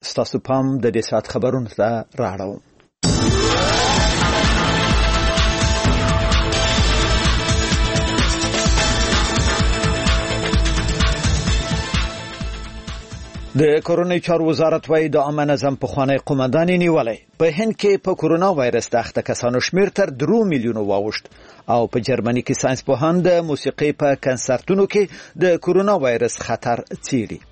ستاسو پام د دې سات خبرونو ته راړو. د کورونی چارو وزارت وايي د عامه نظم پخوانی قومندان نیولې. په هند کې په کورونا وایرس د اخته کسانو شمیر تر 3 میلیونو واوښت او په جرمني کې ساينس پوهان د موسیقي په کنسرتونو کې د کورونا وایرس خطر څیړي.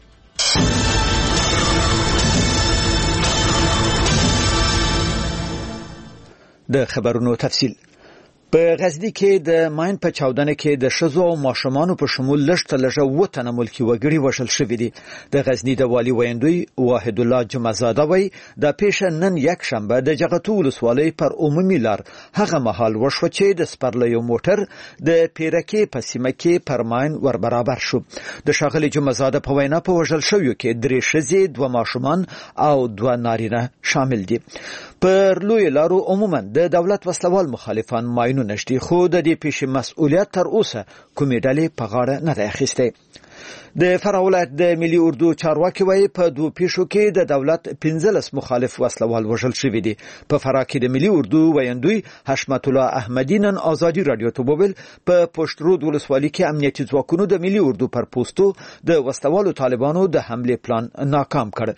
د خبرونو تفصیل. په غزنی کې د ماین په چاودنه کې د شزو او ماشومان په شمول لږ لږه وطن ملکی وګړي وشل شوې دي. د غزنی د والی ویندوی واحد الله جمعزاده وای د پیښه نن یک شنبه د جغتو ولسوالۍ پر عمومي لار هغه مهال وشو چې د سپرلیو موټر د پیرکې په سیمه کې پر ماین ور برابر شو. د شاغلي جمعزاده په وینا په وژل شویو کې 3 ښځې 2 ماشومان او 2 نارینه شامل دي. پر لوی لارو عموما د دولت وسلوال مخالفان ماینو نشتی خو د دې پیښې مسؤلیت تر اوسه کومې ډلې په غاړه نه اخیسته. د فراه ولایت د ملي اردو چارواکي وایي په 2 پیښو کې د دولت 15 مخالف وسلوال وژل شوی دي. په فراه کې د ملي اردو ویندوی حشمت الله احمدی نن آزادی رادیو ته وویل په پشت رود ولسوالۍ کې امنیتي ځواکونو د ملي اردو پر پوسټو د وسلوالو طالبانو د حمله پلان ناکام کړ.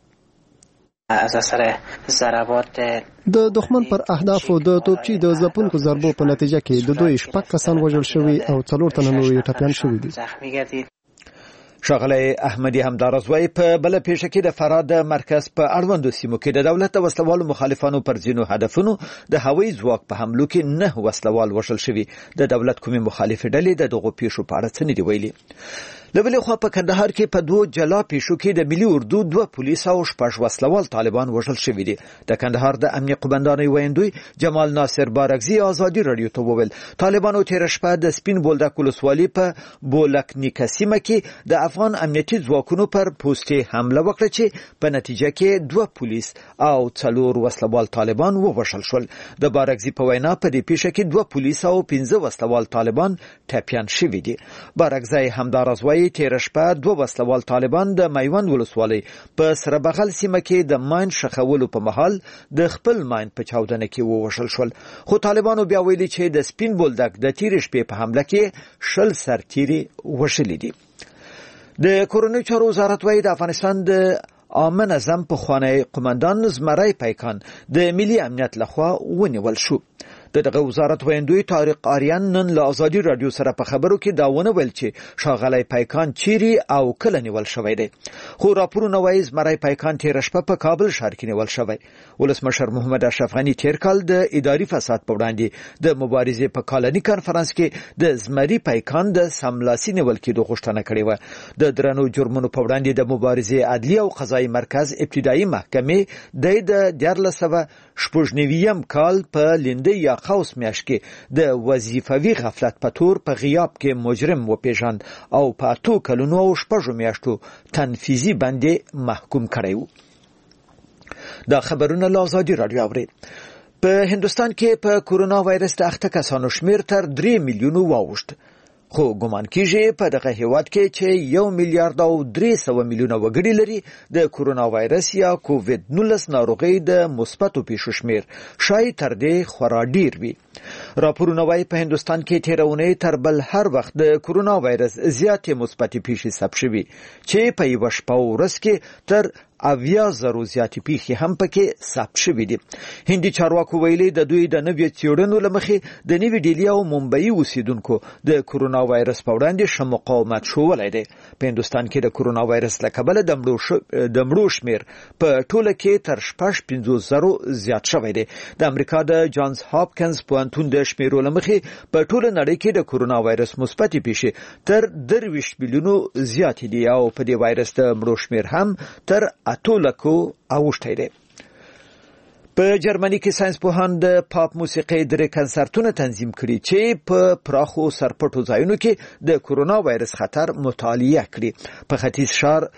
از اثر ضربات د دښمن پر اهدافو د توپچي د ځپونکو ضربو په نتیجه کې د 2 شپږ کسان وژل شوي او 4 تنه نور ټپيان شوي دي. شاغلی احمدی همدارز وای په بل پیښه کې د فراه د مرکز په اړوندو سیمو کې د دولت وسلوالو مخالفانو پر ځینو هدفونو د هوایي ځواک په حملو کې 9 وسلوال وژل شوي. د دولت کومې مخالفه ډلې د دغو پیښو په اړه څه نه دی ویلي. لبلې خو په کندهار کې په 2 جلا پیښو کې د ملي اردو 2 پولیس او 6 وسلوال طالبان وژل شوي دي. د کندهار د امنیه قومندان ویندوی جمال ناصر بارکزی آزادی رادیو ته وویل طالبانو تیر شپه د سپین بولدک ولسوالۍ په بولک سیمه کې د افغان امنیتي ځواکونو پر پوسټي حمله وکړه چې په نتیجه کې 2 پولیس او 4 وسلوال طالبان ووژل شول. د بارکزی په وینا په دې پیښه کې 2 پولیس او 15 وسلوال طالبان ټپيان شوي دي. بارکزی همدارز وایي تیر شپه 2 وسلوال طالبان د میوند ولسوالۍ په سره بغل سیمه کې د ماین شخولو په محل د خپل ماین په چاودنه کې ووژل شول. خو طالبانو بیا ویلي چې د سپین بولدک د تیر شپې په حمله کې 10 سرتیري وژل دي. د کورونی چارو وزارت وایي د افغانستان د عامه نظم پخوانی قومندان زمری پیکان د ملي امنیت لخوا ونیول شو. دغه وزارت ویندوی طارق آریان نن له آزادی رادیو سره په خبرو کې دا ونه ویل چې شاغلی پیکان چیرې او کله نیول شوی دی. خو راپورونه وایي زمری پیکان تیر شپه په کابل ښار کې نیول شوی. ولسمشر محمد اشرف غنی تیر کال د اداري فساد په وړاندې د مبارزې په کالني کانفرنس کې د زمری پیکان د سملاسي نیول کېدو غوښتنه کړې و. د درنو جرمونو په وړاندې د مبارزې عدلي او قضایي مرکز ابتدایي محکمې د 1990 کال په لنده یا قوس میاشت کې د وظیفوي غفلت په تور په غیاب کې مجرم وپیژاند او په 8 کلونو او 6 میاشتو تنفیذي باندې محکوم کړی و. دا خبرونه له آزادی رادیو اوري. په هندستان کې په کورونا وایرس د اخته کسانو شمیر تر 3 میلیونو واوښت. خو ګومان کیږي په دغه هیواد کې چې 1 میلیارډ او 300 میلیونه وګړي لري د کورونا وایرس یا کووید 19 ناروغي د مثبتو پیښو شمیر شاید تر دې خورا ډیر وي. راپورونه وايي په هندستان کې تیرونه تر بل هر وخت د کورونا وایرس زیاتې مثبتې پیښې ثبت شوي چې په یو شپه ورځ کې تر 80,000 زیاتې پیښې هم پکې ثبت شوي دي. هندي چارواکو ویلي د دوی د نوې څېړنو لمخې د نوې ډیلي او ممبئی اوسیدونکو د کورونا وایرس په وړاندې ښه مقاومت ښوولی دی. په هندوستان کې د کورونا وایرس له کبله د مړو شمیر په ټوله کې تر 50,000 زیات شوی دی. د امریکا د جانز هاپکینز پوهنتون د شمیرو لمخې په ټوله نړۍ کې د کورونا وایرس مثبتې پیښې تر 23 میلیونو زیات دي او په دې وایرس د مړو شمیر هم تر 8 لکو اوښتی دی. په جرمني کې ساينس پوهان د پاپ موسیقي درې کنسرتونه تنظیم کړي چې په پراخو سرپټو ځایونو کې د کورونا وایرس خطر مطالعه کړي. په ختیځ ښار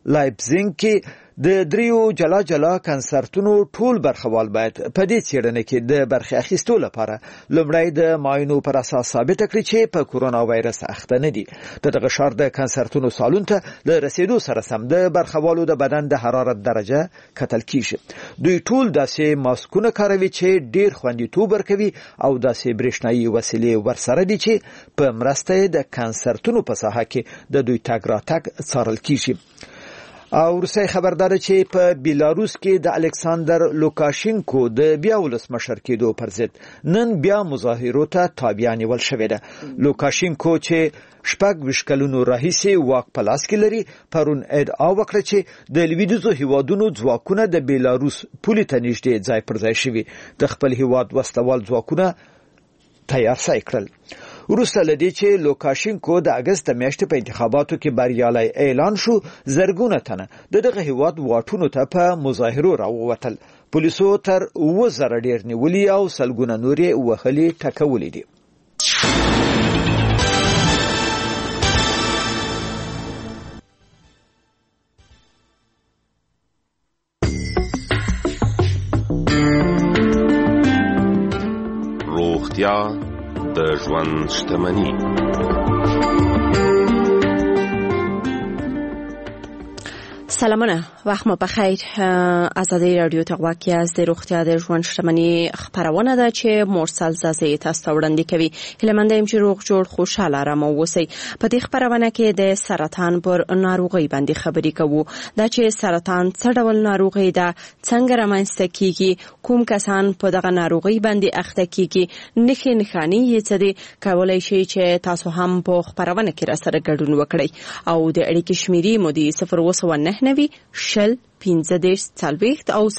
لایپزیګ کې د دریو جلا جلا کنسرتونو ټول برخوال باید په دې څېړنه کې د برخې اخیستو لپاره لومړی د معاینو پر اساس ثابت کړي چې په کورونا وایرس اخته نه دي. دغه ښار د کنسرتونو سالون ته د رسیدو سره سم د برخوالو د بدن د حرارت درجه کتل کیږي. دوی ټول داسې ماسکونه کاروي چې ډیر خوندیتوب ورکوي او داسې برېښنايي وسیلې ورسره دي چې په مرسته د کنسرتونو په ساحه کې د دوی تګ راتګ څارل کیږي. او روسي خبردار چې په بیلاروس کې د الکساندر لوکاشینکو د بیا ولسمشر کېدو پر ضد نن بیا مظاهرو ته تابع نیول شوې ده. لوکاشینکو چې 26 کلونو راهیسې واک په لاس کې لري پرون ادعا وکړه چې د لویدیځو هیوادونو ځواکونه د بیلاروس پولې ته نږدې ځای پر ځای شوي د خپل هیواد وسلوال ځواکونه تیار ځای کړل. وروسته لدې چې لوکاشینکو د اگست میاشتې په انتخاباتو کې بریالی اعلان شو زرګونه تنه دغه هیواد واټونو ته په مظاهرو راووتل. پولیسو تر 2000 ډیر نیولي او سلګونه نورې وهلي ټکولې دي. روغتیا د ژوند شتمني. سلامونه، وخت مو بخیر. ازادي رادیو ته واقعي از د روغتیا د ژوند شتمني خبرونه ده چې مرسل زازي تاسو ته وړاندې کوي. هیله یم چې روغ جوړ خوشاله آرام اوسئ. په دې خبرونه کې د سرطان پر ناروغي باندې خبرې کوو. دا چې سرطان څه ډول ناروغي ده، څنګه رامنځته کیږي، کوم کسان په دغه ناروغي باندې اخته کیږي، نښې یې څه دي، کولای شي چې تاسو هم په خبرونه کې را سره ګډون وکړئ. او د اړیکې شمیرې مو د 029 شل 15 40 او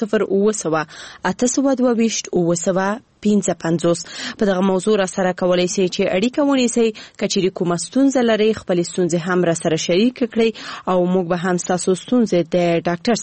0 په دغه موضوع را سره کولای شي چې اړیکه ونیسئ. کچېرې کومه ستونزه لرئ خپل ستونزې هم را سره شریک کړئ او موږ به هم تاسو ستونزې د ډاکټر